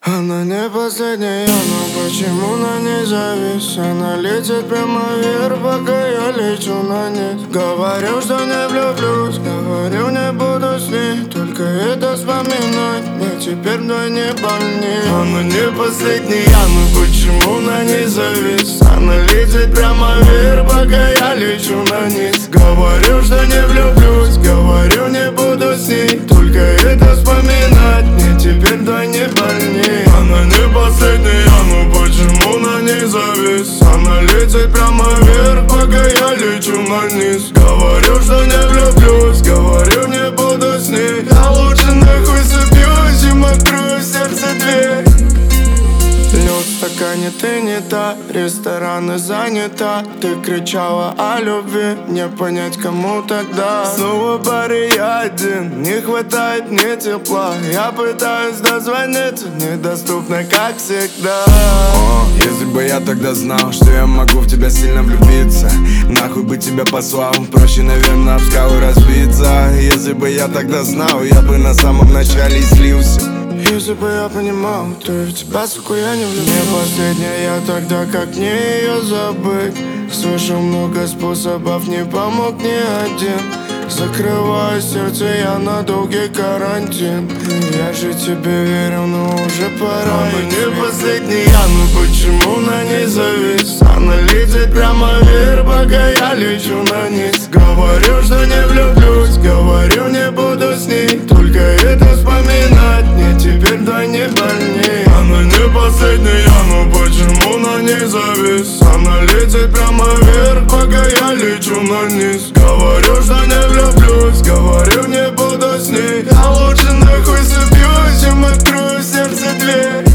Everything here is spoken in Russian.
Она не последняя, но почему на ней завис? Она летит прямо вверх, пока я лечу на низ. Говорю, что не влюблюсь, говорю, не буду с ней. Только это вспоминать мне теперь вдвойне больнее. Она не последняя, но почему на ней завис? Она летит прямо вверх, пока я лечу на низ. Говорю, что не влюблюсь, говорю, не буду с ней. Только это вспоминать мне теперь вдвойне больнее. Она не последняя, но почему на ней завис? Она летит прямо вверх, пока я лечу на низ. Говорю, что не влюблюсь, говорю, не буду с ней. Я лучше нахуй собьюсь, чем открою в сердце дверь. Лед в стакане, ты не та, рестораны занята. Ты кричала о любви, не понять кому тогда. Снова в баре я один, не хватает мне тепла. Я пытаюсь дозвониться, недоступно как всегда. Если бы я тогда знал, что я могу в тебя сильно влюбиться, нахуй бы тебя послал, проще, наверное, об скалы разбиться. Если бы я тогда знал, я бы на самом начале слился. Если бы я понимал, то и в тебя, сука, я не влюблен. Не последняя я тогда, как мне ее забыть? Слышал много способов, не помог ни один. Закрываю сердце я на долгий карантин. Я же тебе верил, но уже пора. Она не последняя, но почему на ней завис? Она летит прямо вверх, пока я лечу на низ. Говорю, что не влюблюсь, говорю, не буду с ней. Только это вспоминать мне теперь вдвойне больнее. Она не последняя, но почему на ней завис? Она летит прямо вверх, пока я лечу на низ. Говорю, что не влюблюсь, говорю, не буду с ней. Я лучше нахуй собьюсь, чем открою в сердце дверь.